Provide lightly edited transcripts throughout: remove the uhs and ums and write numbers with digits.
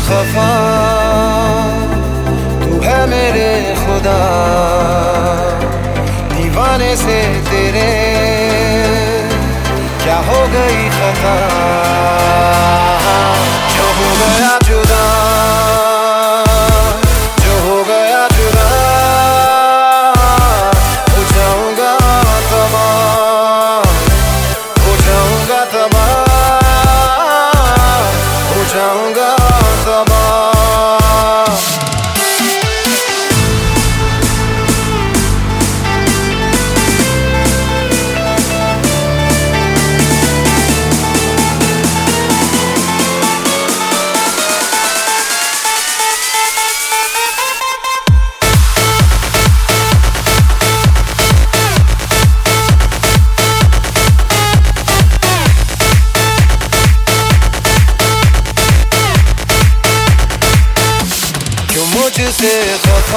खफा तू है मेरे खुदा, दीवाने से तेरे क्या हो गई खता। जो हो गया जुदा, जो हो गया जुदा, हो जाऊंगा तबाह, हो जाऊंगा तबाह, हो जाऊंगा तबाह। मुझसे खफा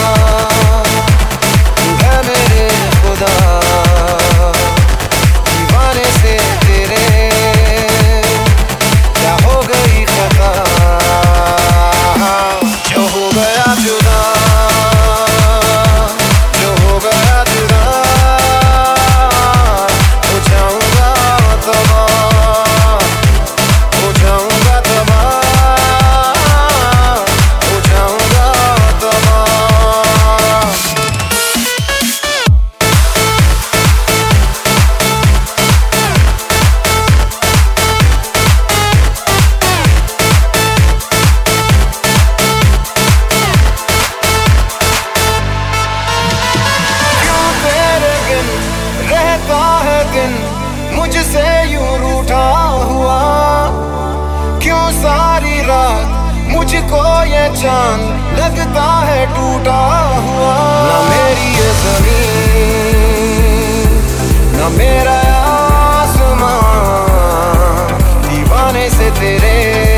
तू है मेरे खुदा, दीवाने से तेरे क्या हो गई खता। जो हो गया जुदा, जो हो गया जुदा, हो जाऊंगा तबाह, हो जाऊंगा तबाह। रहता है दिन मुझसे यूं रूठा हुआ, क्यों सारी रात मुझको ये चांद लगता है टूटा हुआ। ना मेरी ये ज़मीन, ना मेरा आसमां, दीवाने से तेरे